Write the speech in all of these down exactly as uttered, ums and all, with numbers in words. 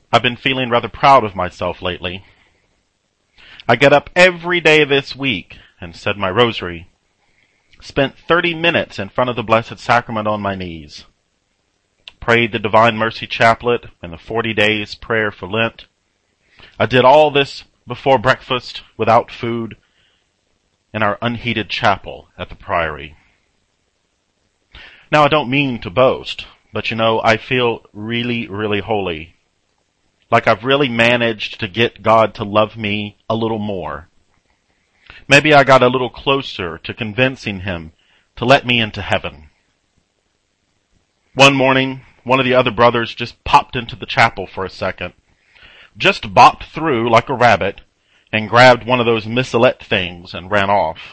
I've been feeling rather proud of myself lately. I get up every day this week and said my rosary. Spent thirty minutes in front of the Blessed Sacrament on my knees. Prayed the Divine Mercy Chaplet and the forty days prayer for Lent. I did all this before breakfast, without food, in our unheated chapel at the Priory. Now, I don't mean to boast, but you know, I feel really, really holy. Like I've really managed to get God to love me a little more. Maybe I got a little closer to convincing Him to let me into heaven. One morning, one of the other brothers just popped into the chapel for a second, just bopped through like a rabbit, and grabbed one of those missalette things and ran off.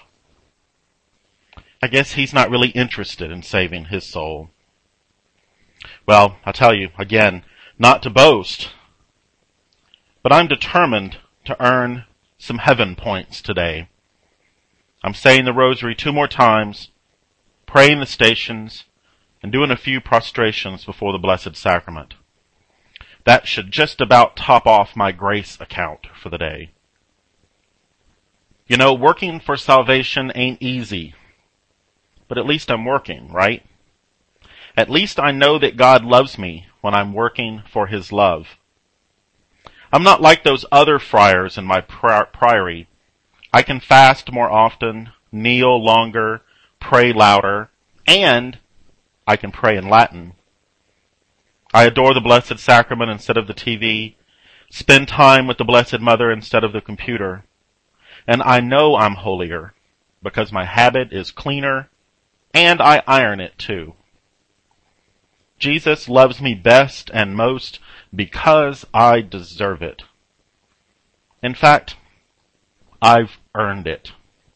I guess he's not really interested in saving his soul. Well, I tell you, again, not to boast, but I'm determined to earn some heaven points today. I'm saying the rosary two more times, praying the stations, and doing a few prostrations before the Blessed Sacrament. That should just about top off my grace account for the day. You know, working for salvation ain't easy, but at least I'm working, right? At least I know that God loves me when I'm working for His love. I'm not like those other friars in my priory. I can fast more often, kneel longer, pray louder, and I can pray in Latin. I adore the Blessed Sacrament instead of the T V, spend time with the Blessed Mother instead of the computer. And I know I'm holier because my habit is cleaner and I iron it too. Jesus loves me best and most because I deserve it. In fact, I've earned it.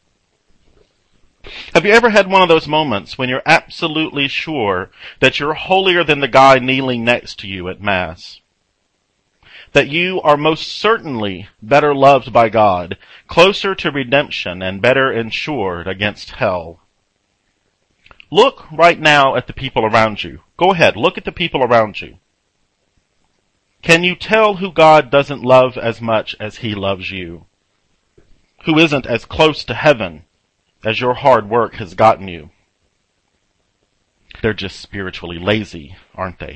Have you ever had one of those moments when you're absolutely sure that you're holier than the guy kneeling next to you at Mass? That you are most certainly better loved by God, closer to redemption, and better insured against hell? Look right now at the people around you. Go ahead, look at the people around you. Can you tell who God doesn't love as much as He loves you? Who isn't as close to heaven as your hard work has gotten you? They're just spiritually lazy, aren't they?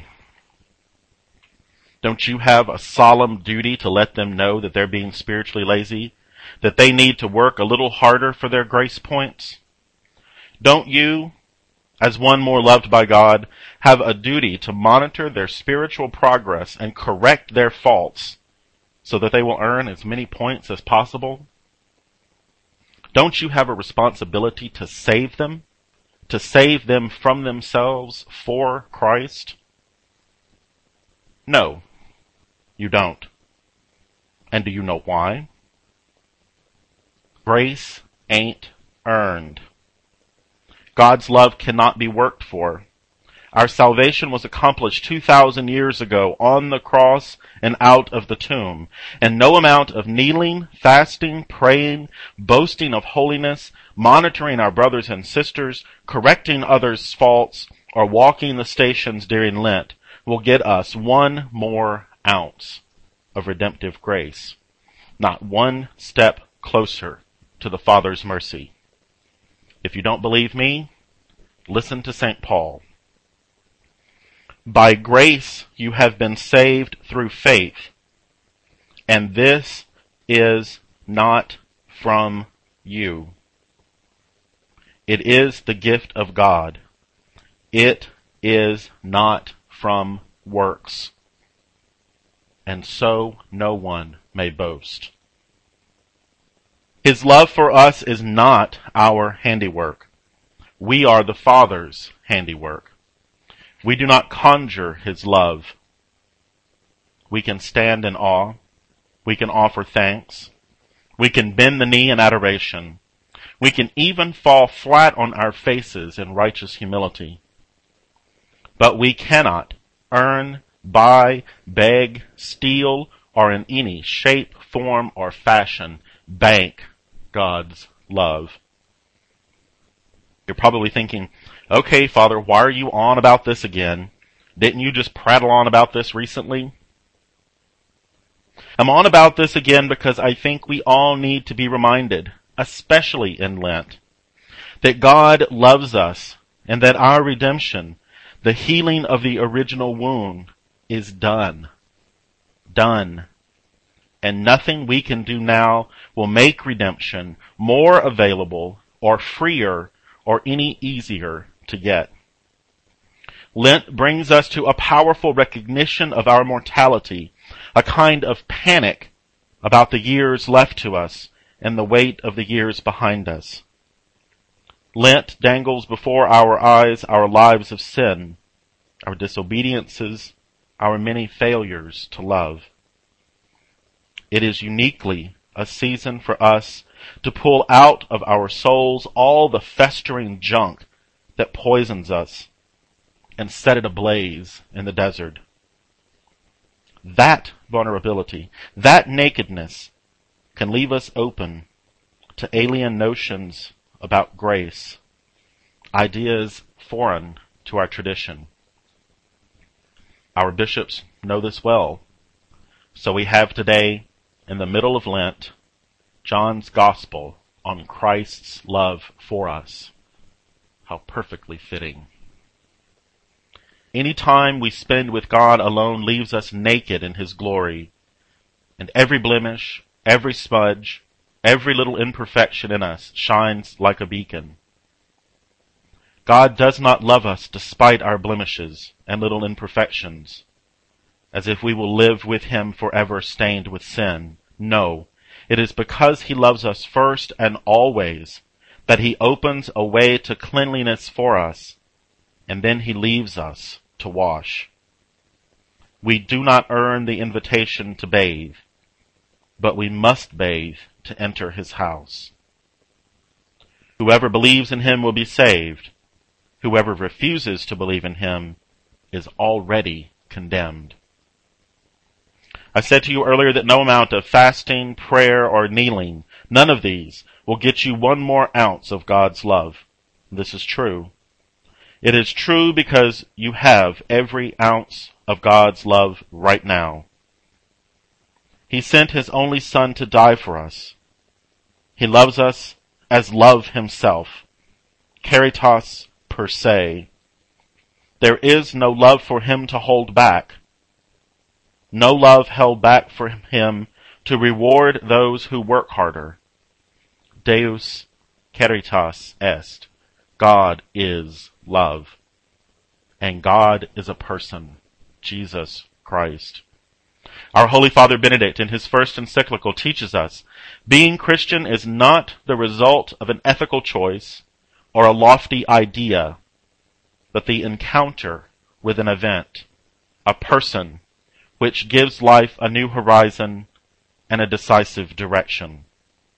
Don't you have a solemn duty to let them know that they're being spiritually lazy? That they need to work a little harder for their grace points? Don't you, as one more loved by God, have a duty to monitor their spiritual progress and correct their faults so that they will earn as many points as possible? Don't you have a responsibility to save them? To save them from themselves for Christ? No, you don't. And do you know why? Grace ain't earned. God's love cannot be worked for. Our salvation was accomplished two thousand years ago on the cross and out of the tomb. And no amount of kneeling, fasting, praying, boasting of holiness, monitoring our brothers and sisters, correcting others' faults, or walking the stations during Lent will get us one more ounce of redemptive grace. Not one step closer to the Father's mercy. If you don't believe me, listen to Saint Paul. By grace you have been saved through faith, and this is not from you. It is the gift of God. It is not from works, and so no one may boast. His love for us is not our handiwork. We are the Father's handiwork. We do not conjure His love. We can stand in awe. We can offer thanks. We can bend the knee in adoration. We can even fall flat on our faces in righteous humility. But we cannot earn, buy, beg, steal, or in any shape, form, or fashion bank God's love. You're probably thinking, okay, Father, why are you on about this again? Didn't you just prattle on about this recently? I'm on about this again because I think we all need to be reminded, especially in Lent, that God loves us and that our redemption, the healing of the original wound, is done. Done. And nothing we can do now will make redemption more available or freer or any easier to get. Lent brings us to a powerful recognition of our mortality, a kind of panic about the years left to us and the weight of the years behind us. Lent dangles before our eyes our lives of sin, our disobediences, our many failures to love. It is uniquely a season for us to pull out of our souls all the festering junk that poisons us and set it ablaze in the desert. That vulnerability, that nakedness, can leave us open to alien notions about grace, ideas foreign to our tradition. Our bishops know this well, so we have today, in the middle of Lent, John's Gospel on Christ's love for us. How perfectly fitting. Any time we spend with God alone leaves us naked in His glory, and every blemish, every smudge, every little imperfection in us shines like a beacon. God does not love us despite our blemishes and little imperfections, as if we will live with Him forever stained with sin. No, it is because He loves us first and always that He opens a way to cleanliness for us, and then He leaves us to wash. We do not earn the invitation to bathe, but we must bathe to enter His house. Whoever believes in Him will be saved. Whoever refuses to believe in Him is already condemned. I said to you earlier that no amount of fasting, prayer, or kneeling, none of these will get you one more ounce of God's love. This is true. It is true because you have every ounce of God's love right now. He sent His only Son to die for us. He loves us as love Himself. Caritas per se. There is no love for Him to hold back. No love held back for Him to reward those who work harder. Deus caritas est. God is love. And God is a person, Jesus Christ. Our Holy Father Benedict, in his first encyclical, teaches us, being Christian is not the result of an ethical choice or a lofty idea, but the encounter with an event, a person, which gives life a new horizon and a decisive direction.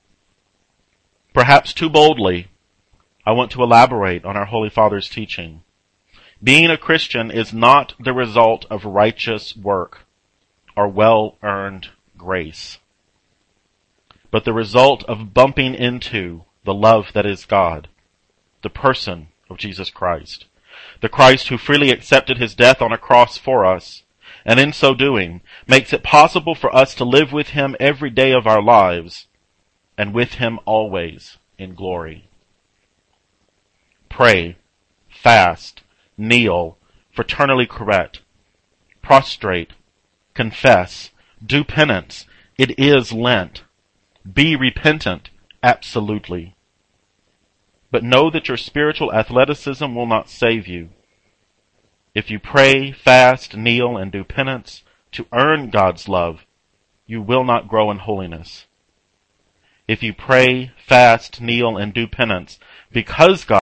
Perhaps too boldly, I want to elaborate on our Holy Father's teaching. Being a Christian is not the result of righteous work or well-earned grace, but the result of bumping into the love that is God, the person of Jesus Christ, the Christ who freely accepted His death on a cross for us, and in so doing makes it possible for us to live with Him every day of our lives, and with Him always in glory. Pray, fast, kneel, fraternally correct, prostrate, confess, do penance. It is Lent. Be repentant, absolutely. But know that your spiritual athleticism will not save you. If you pray, fast, kneel, and do penance to earn God's love, you will not grow in holiness. If you pray, fast, kneel, and do penance because God